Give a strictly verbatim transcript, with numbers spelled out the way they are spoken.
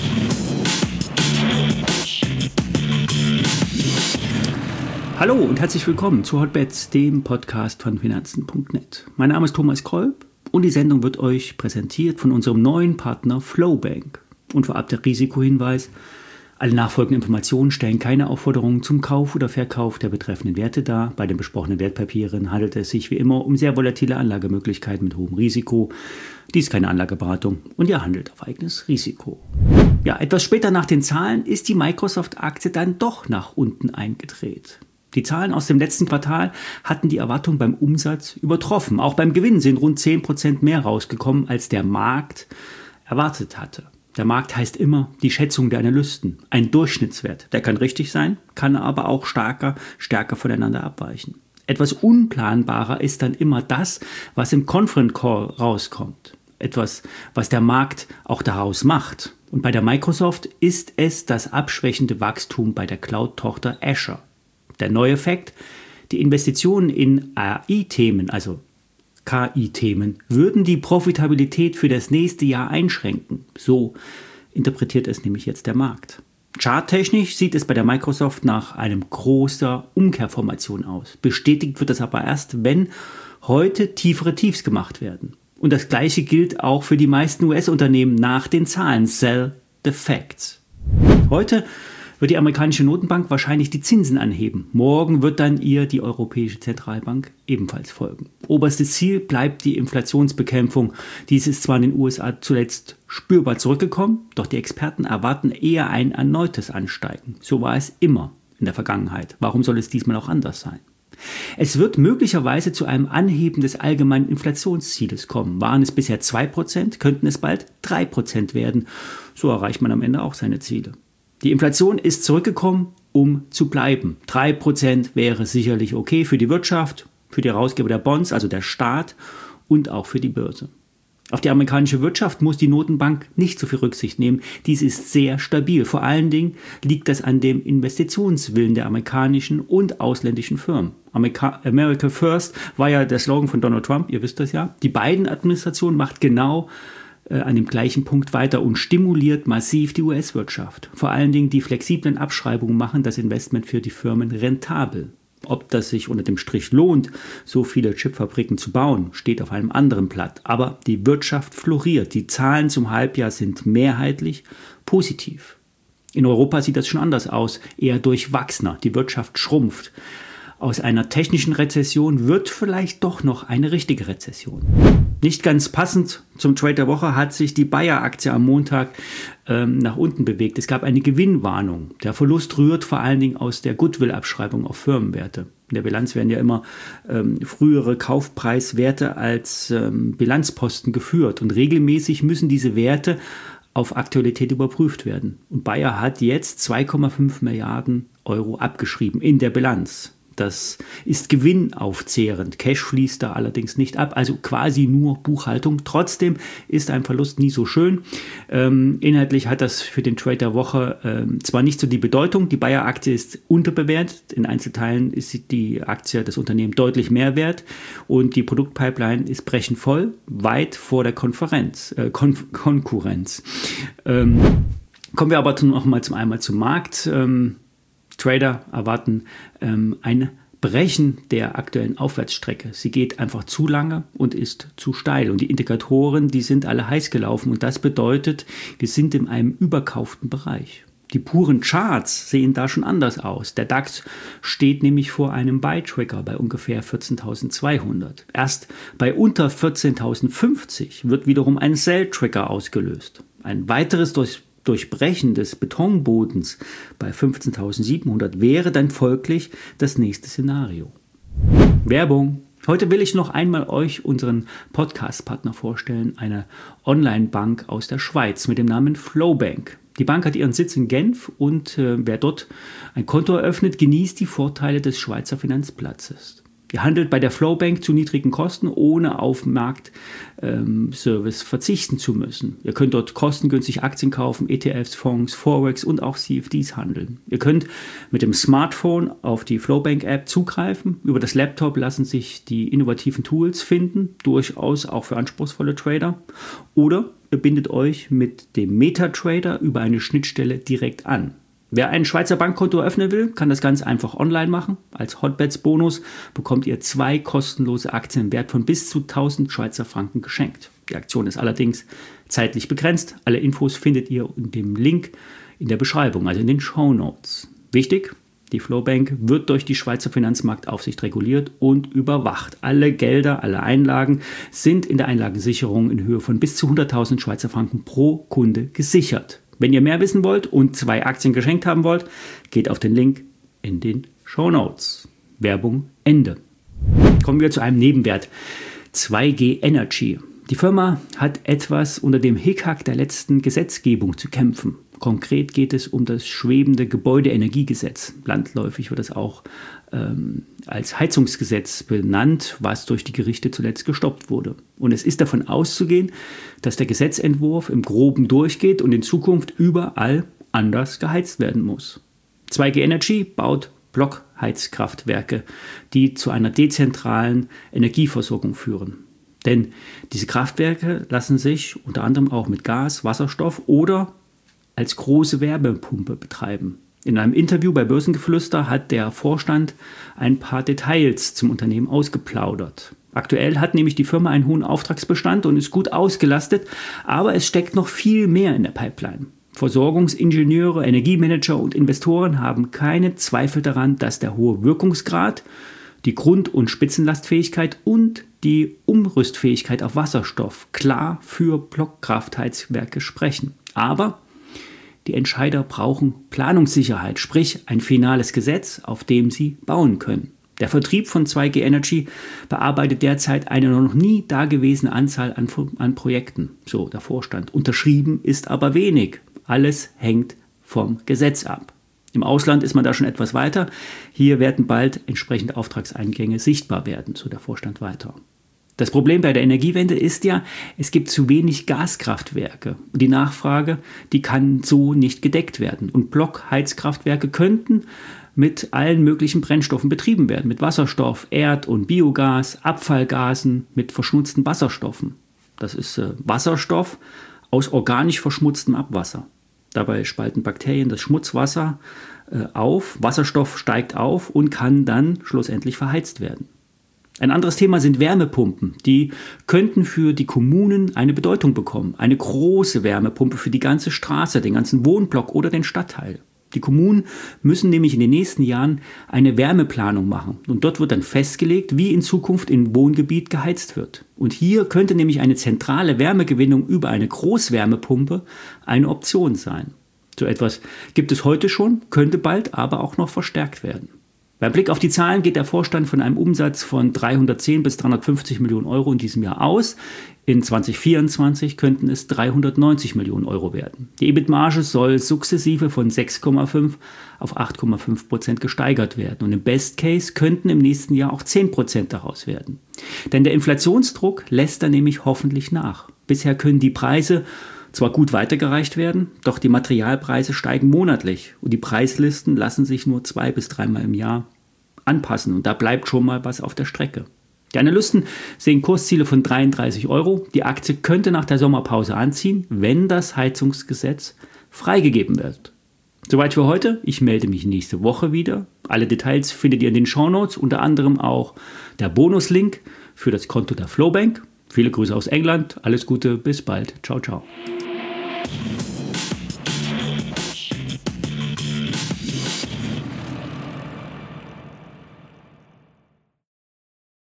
Hallo und herzlich willkommen zu Hotbets, dem Podcast von Finanzen punkt net. Mein Name ist Thomas Kolb und die Sendung wird euch präsentiert von unserem neuen Partner Flowbank. Und vorab der Risikohinweis: Alle nachfolgenden Informationen stellen keine Aufforderungen zum Kauf oder Verkauf der betreffenden Werte dar. Bei den besprochenen Wertpapieren handelt es sich wie immer um sehr volatile Anlagemöglichkeiten mit hohem Risiko. Dies ist keine Anlageberatung und ihr handelt auf eigenes Risiko. Ja, etwas später nach den Zahlen ist die Microsoft-Aktie dann doch nach unten eingedreht. Die Zahlen aus dem letzten Quartal hatten die Erwartung beim Umsatz übertroffen. Auch beim Gewinn sind rund zehn Prozent mehr rausgekommen, als der Markt erwartet hatte. Der Markt heißt immer die Schätzung der Analysten, ein Durchschnittswert. Der kann richtig sein, kann aber auch stärker, stärker voneinander abweichen. Etwas unplanbarer ist dann immer das, was im Conference Call rauskommt. Etwas, was der Markt auch daraus macht. Und bei der Microsoft ist es das abschwächende Wachstum bei der Cloud-Tochter Azure. Der neue Effekt: Die Investitionen in A I-Themen, also K I-Themen, würden die Profitabilität für das nächste Jahr einschränken. So interpretiert es nämlich jetzt der Markt. Charttechnisch sieht es bei der Microsoft nach einem großer Umkehrformation aus. Bestätigt wird das aber erst, wenn heute tiefere Tiefs gemacht werden. Und das Gleiche gilt auch für die meisten U S-Unternehmen nach den Zahlen. Sell the facts. Heute wird die amerikanische Notenbank wahrscheinlich die Zinsen anheben. Morgen wird dann ihr die Europäische Zentralbank ebenfalls folgen. Oberstes Ziel bleibt die Inflationsbekämpfung. Dies ist zwar in den U S A zuletzt spürbar zurückgekommen, doch die Experten erwarten eher ein erneutes Ansteigen. So war es immer in der Vergangenheit. Warum soll es diesmal auch anders sein? Es wird möglicherweise zu einem Anheben des allgemeinen Inflationszieles kommen. Waren es bisher zwei Prozent, könnten es bald drei Prozent werden. So erreicht man am Ende auch seine Ziele. Die Inflation ist zurückgekommen, um zu bleiben. drei Prozent wäre sicherlich okay für die Wirtschaft, für die Herausgeber der Bonds, also der Staat, und auch für die Börse. Auf die amerikanische Wirtschaft muss die Notenbank nicht so viel Rücksicht nehmen. Dies ist sehr stabil. Vor allen Dingen liegt das an dem Investitionswillen der amerikanischen und ausländischen Firmen. America, America First war ja der Slogan von Donald Trump, ihr wisst das ja. Die Biden-Administration macht genau an dem gleichen Punkt weiter und stimuliert massiv die U S-Wirtschaft. Vor allen Dingen die flexiblen Abschreibungen machen das Investment für die Firmen rentabel. Ob das sich unter dem Strich lohnt, so viele Chipfabriken zu bauen, steht auf einem anderen Blatt. Aber die Wirtschaft floriert. Die Zahlen zum Halbjahr sind mehrheitlich positiv. In Europa sieht das schon anders aus, eher durchwachsener. Die Wirtschaft schrumpft. Aus einer technischen Rezession wird vielleicht doch noch eine richtige Rezession. Nicht ganz passend zum Trade der Woche hat sich die Bayer-Aktie am Montag ähm, nach unten bewegt. Es gab eine Gewinnwarnung. Der Verlust rührt vor allen Dingen aus der Goodwill-Abschreibung auf Firmenwerte. In der Bilanz werden ja immer ähm, frühere Kaufpreiswerte als ähm, Bilanzposten geführt. Und regelmäßig müssen diese Werte auf Aktualität überprüft werden. Und Bayer hat jetzt zwei Komma fünf Milliarden Euro abgeschrieben in der Bilanz. Das ist gewinnaufzehrend. Cash fließt da allerdings nicht ab, also quasi nur Buchhaltung. Trotzdem ist ein Verlust nie so schön. Ähm, inhaltlich hat das für den Trade der Woche ähm, zwar nicht so die Bedeutung. Die Bayer-Aktie ist unterbewertet. In Einzelteilen ist die Aktie, das Unternehmen, deutlich mehr wert. Und die Produktpipeline ist brechend voll, weit vor der Konferenz, äh, Kon- Konkurrenz. Ähm, kommen wir aber noch mal zum einmal zum Markt. Ähm, Trader erwarten ähm, ein Brechen der aktuellen Aufwärtsstrecke. Sie geht einfach zu lange und ist zu steil. Und die Indikatoren, die sind alle heiß gelaufen. Und das bedeutet, wir sind in einem überkauften Bereich. Die puren Charts sehen da schon anders aus. Der DAX steht nämlich vor einem Buy-Trigger bei ungefähr vierzehntausendzweihundert. Erst bei unter vierzehntausendfünfzig wird wiederum ein Sell-Trigger ausgelöst. Ein weiteres durch Durchbrechen des Betonbodens bei fünfzehntausendsiebenhundert wäre dann folglich das nächste Szenario. Werbung. Heute will ich noch einmal euch unseren Podcast-Partner vorstellen, eine Online-Bank aus der Schweiz mit dem Namen Flowbank. Die Bank hat ihren Sitz in Genf und äh, wer dort ein Konto eröffnet, genießt die Vorteile des Schweizer Finanzplatzes. Ihr handelt bei der Flowbank zu niedrigen Kosten, ohne auf Marktservice ähm, verzichten zu müssen. Ihr könnt dort kostengünstig Aktien kaufen, E T Fs, Fonds, Forex und auch C F Ds handeln. Ihr könnt mit dem Smartphone auf die Flowbank-App zugreifen. Über das Laptop lassen sich die innovativen Tools finden, durchaus auch für anspruchsvolle Trader. Oder ihr bindet euch mit dem MetaTrader über eine Schnittstelle direkt an. Wer ein Schweizer Bankkonto eröffnen will, kann das ganz einfach online machen. Als Hotbets-Bonus bekommt ihr zwei kostenlose Aktien im Wert von bis zu tausend Schweizer Franken geschenkt. Die Aktion ist allerdings zeitlich begrenzt. Alle Infos findet ihr in dem Link in der Beschreibung, also in den Shownotes. Wichtig, die Flowbank wird durch die Schweizer Finanzmarktaufsicht reguliert und überwacht. Alle Gelder, alle Einlagen sind in der Einlagensicherung in Höhe von bis zu hunderttausend Schweizer Franken pro Kunde gesichert. Wenn ihr mehr wissen wollt und zwei Aktien geschenkt haben wollt, geht auf den Link in den Shownotes. Werbung Ende. Kommen wir zu einem Nebenwert. zwei G Energy. Die Firma hat etwas unter dem Hickhack der letzten Gesetzgebung zu kämpfen. Konkret geht es um das schwebende Gebäudeenergiegesetz. Landläufig wird es auch ähm, als Heizungsgesetz benannt, was durch die Gerichte zuletzt gestoppt wurde. Und es ist davon auszugehen, dass der Gesetzentwurf im Groben durchgeht und in Zukunft überall anders geheizt werden muss. zwei G Energy baut Blockheizkraftwerke, die zu einer dezentralen Energieversorgung führen. Denn diese Kraftwerke lassen sich unter anderem auch mit Gas, Wasserstoff oder als große Wärmepumpe betreiben. In einem Interview bei Börsengeflüster hat der Vorstand ein paar Details zum Unternehmen ausgeplaudert. Aktuell hat nämlich die Firma einen hohen Auftragsbestand und ist gut ausgelastet, aber es steckt noch viel mehr in der Pipeline. Versorgungsingenieure, Energiemanager und Investoren haben keine Zweifel daran, dass der hohe Wirkungsgrad, die Grund- und Spitzenlastfähigkeit und die Umrüstfähigkeit auf Wasserstoff klar für Blockkraftheizwerke sprechen. Aber die Entscheider brauchen Planungssicherheit, sprich ein finales Gesetz, auf dem sie bauen können. Der Vertrieb von zwei G Energy bearbeitet derzeit eine noch nie dagewesene Anzahl an, an Projekten, so der Vorstand. Unterschrieben ist aber wenig. Alles hängt vom Gesetz ab. Im Ausland ist man da schon etwas weiter. Hier werden bald entsprechende Auftragseingänge sichtbar werden, so der Vorstand weiter. Das Problem bei der Energiewende ist ja, es gibt zu wenig Gaskraftwerke. Und die Nachfrage, die kann so nicht gedeckt werden. Und Blockheizkraftwerke könnten mit allen möglichen Brennstoffen betrieben werden. Mit Wasserstoff, Erd- und Biogas, Abfallgasen, mit verschmutzten Wasserstoffen. Das ist äh, Wasserstoff aus organisch verschmutztem Abwasser. Dabei spalten Bakterien das Schmutzwasser äh, auf, Wasserstoff steigt auf und kann dann schlussendlich verheizt werden. Ein anderes Thema sind Wärmepumpen. Die könnten für die Kommunen eine Bedeutung bekommen. Eine große Wärmepumpe für die ganze Straße, den ganzen Wohnblock oder den Stadtteil. Die Kommunen müssen nämlich in den nächsten Jahren eine Wärmeplanung machen. Und dort wird dann festgelegt, wie in Zukunft im Wohngebiet geheizt wird. Und hier könnte nämlich eine zentrale Wärmegewinnung über eine Großwärmepumpe eine Option sein. So etwas gibt es heute schon, könnte bald aber auch noch verstärkt werden. Beim Blick auf die Zahlen geht der Vorstand von einem Umsatz von dreihundertzehn bis dreihundertfünfzig Millionen Euro in diesem Jahr aus. In zwanzig vierundzwanzig könnten es dreihundertneunzig Millionen Euro werden. Die E B I T-Marge soll sukzessive von sechs Komma fünf auf acht Komma fünf Prozent gesteigert werden. Und im Best Case könnten im nächsten Jahr auch zehn Prozent daraus werden. Denn der Inflationsdruck lässt da nämlich hoffentlich nach. Bisher können die Preise zwar gut weitergereicht werden, doch die Materialpreise steigen monatlich und die Preislisten lassen sich nur zwei bis dreimal im Jahr anpassen und da bleibt schon mal was auf der Strecke. Die Analysten sehen Kursziele von dreiunddreißig Euro. Die Aktie könnte nach der Sommerpause anziehen, wenn das Heizungsgesetz freigegeben wird. Soweit für heute. Ich melde mich nächste Woche wieder. Alle Details findet ihr in den Shownotes, unter anderem auch der Bonuslink für das Konto der Flowbank. Viele Grüße aus England. Alles Gute, bis bald. Ciao, ciao.